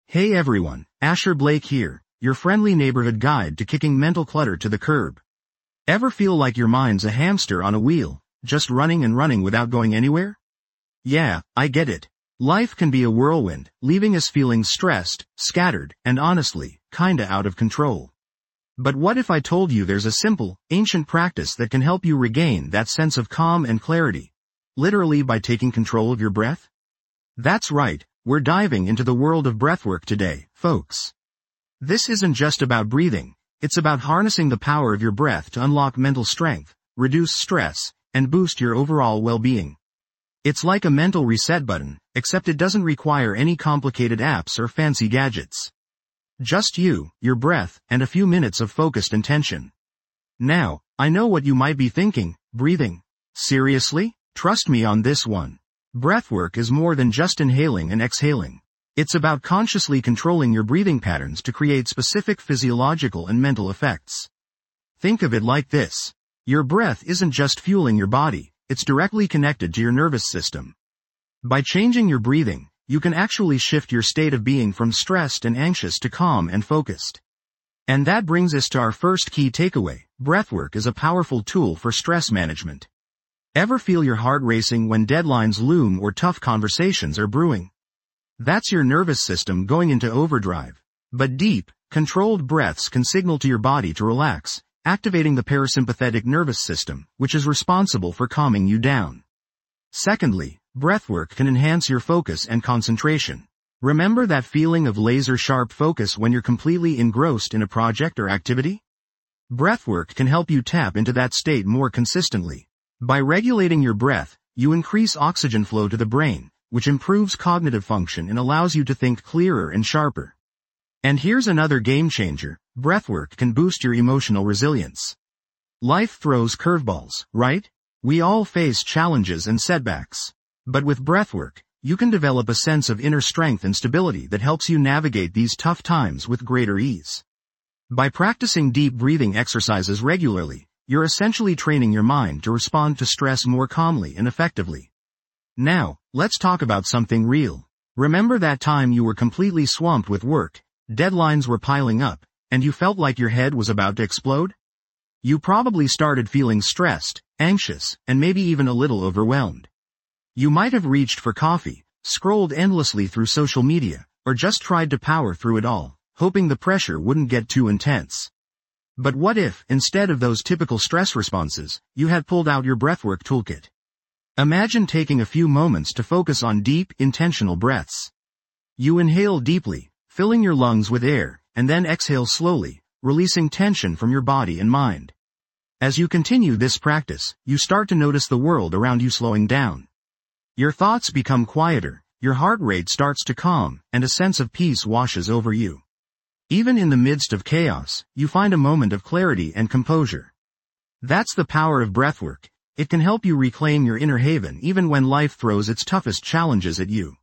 Hey everyone, Asher Blake here, your friendly neighborhood guide to kicking mental clutter to the curb. Ever feel like your mind's a hamster on a wheel, just running and running without going anywhere? Yeah, I get it. Life can be a whirlwind, leaving us feeling stressed, scattered, and honestly, kinda out of control. But what if I told you there's a simple, ancient practice that can help you regain that sense of calm and clarity? Literally by taking control of your breath? That's right, we're diving into the world of breathwork today, folks. This isn't just about breathing, it's about harnessing the power of your breath to unlock mental strength, reduce stress, and boost your overall well-being. It's like a mental reset button, except it doesn't require any complicated apps or fancy gadgets. Just you, your breath, and a few minutes of focused intention. Now, I know what you might be thinking, breathing. Seriously? Trust me on this one. Breathwork is more than just inhaling and exhaling. It's about consciously controlling your breathing patterns to create specific physiological and mental effects. Think of it like this. Your breath isn't just fueling your body, it's directly connected to your nervous system. By changing your breathing, you can actually shift your state of being from stressed and anxious to calm and focused. And that brings us to our first key takeaway. Breathwork is a powerful tool for stress management. Ever feel your heart racing when deadlines loom or tough conversations are brewing? That's your nervous system going into overdrive. But deep, controlled breaths can signal to your body to relax, activating the parasympathetic nervous system, which is responsible for calming you down. Secondly, breathwork can enhance your focus and concentration. Remember that feeling of laser-sharp focus when you're completely engrossed in a project or activity? Breathwork can help you tap into that state more consistently. By regulating your breath, you increase oxygen flow to the brain, which improves cognitive function and allows you to think clearer and sharper. And here's another game changer. Breathwork can boost your emotional resilience. Life throws curveballs, right? We all face challenges and setbacks. But with breathwork, you can develop a sense of inner strength and stability that helps you navigate these tough times with greater ease. By practicing deep breathing exercises regularly, you're essentially training your mind to respond to stress more calmly and effectively. Now, let's talk about something real. Remember that time you were completely swamped with work, deadlines were piling up, and you felt like your head was about to explode? You probably started feeling stressed, anxious, and maybe even a little overwhelmed. You might have reached for coffee, scrolled endlessly through social media, or just tried to power through it all, hoping the pressure wouldn't get too intense. But what if, instead of those typical stress responses, you had pulled out your breathwork toolkit? Imagine taking a few moments to focus on deep, intentional breaths. You inhale deeply, filling your lungs with air, and then exhale slowly, releasing tension from your body and mind. As you continue this practice, you start to notice the world around you slowing down. Your thoughts become quieter, your heart rate starts to calm, and a sense of peace washes over you. Even in the midst of chaos, you find a moment of clarity and composure. That's the power of breathwork. It can help you reclaim your inner haven even when life throws its toughest challenges at you.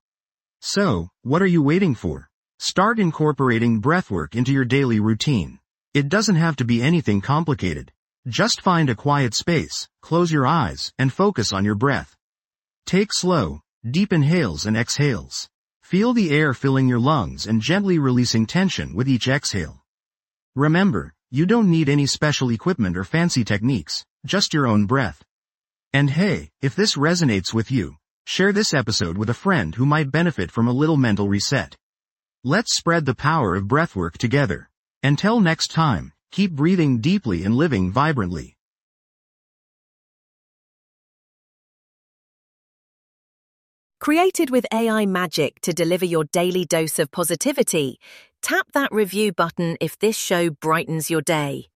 So, what are you waiting for? Start incorporating breathwork into your daily routine. It doesn't have to be anything complicated. Just find a quiet space, close your eyes, and focus on your breath. Take slow, deep inhales and exhales. Feel the air filling your lungs and gently releasing tension with each exhale. Remember, you don't need any special equipment or fancy techniques, just your own breath. And hey, if this resonates with you, share this episode with a friend who might benefit from a little mental reset. Let's spread the power of breathwork together. Until next time, keep breathing deeply and living vibrantly. Created with AI magic to deliver your daily dose of positivity, tap that review button if this show brightens your day.